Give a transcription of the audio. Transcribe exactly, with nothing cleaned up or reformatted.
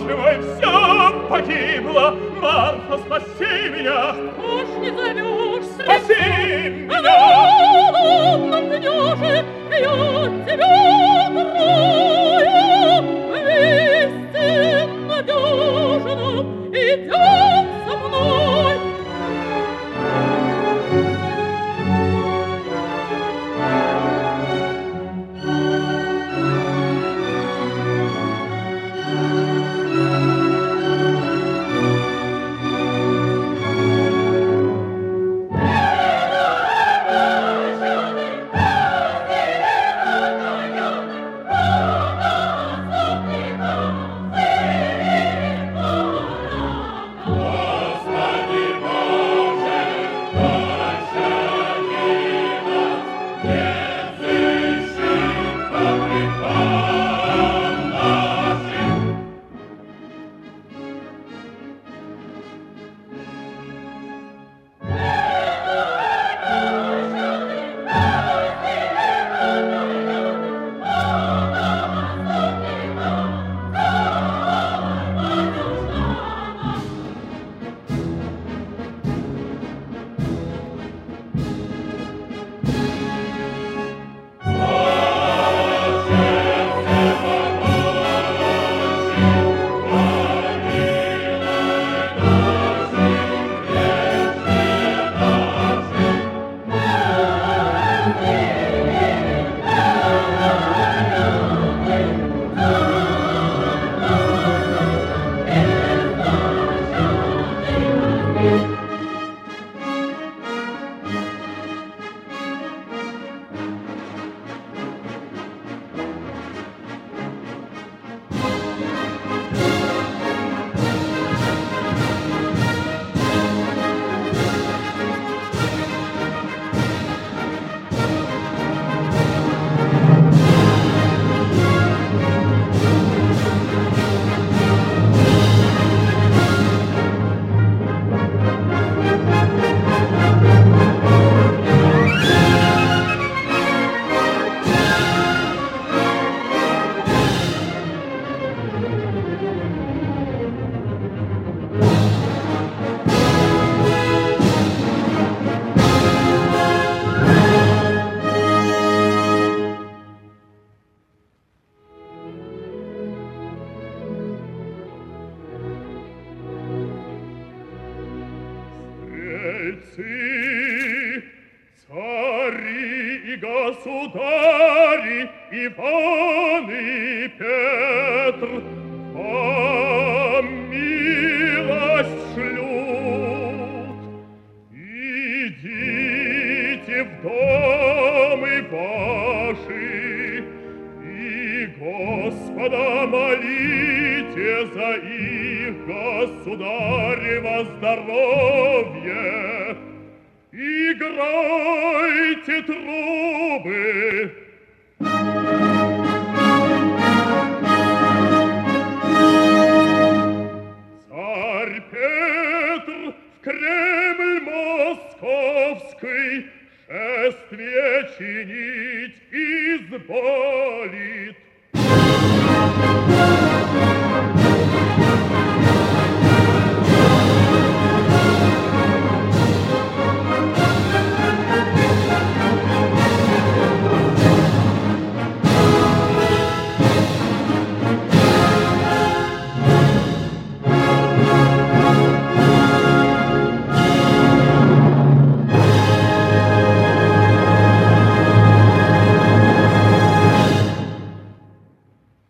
живой, все погибло. Марфа, спаси меня. Уж не зовешь, Спаси меня. Лунном княже, я тебя крою. Вести надежно, идем со мной. Стрельцы, цари и государи, Иван и Петр, вам милость шлют. Идите в домы ваши и Господа молите за их государево здоровье. Играйте трубы. Царь Петр в Кремль московский шествие чинить изволит.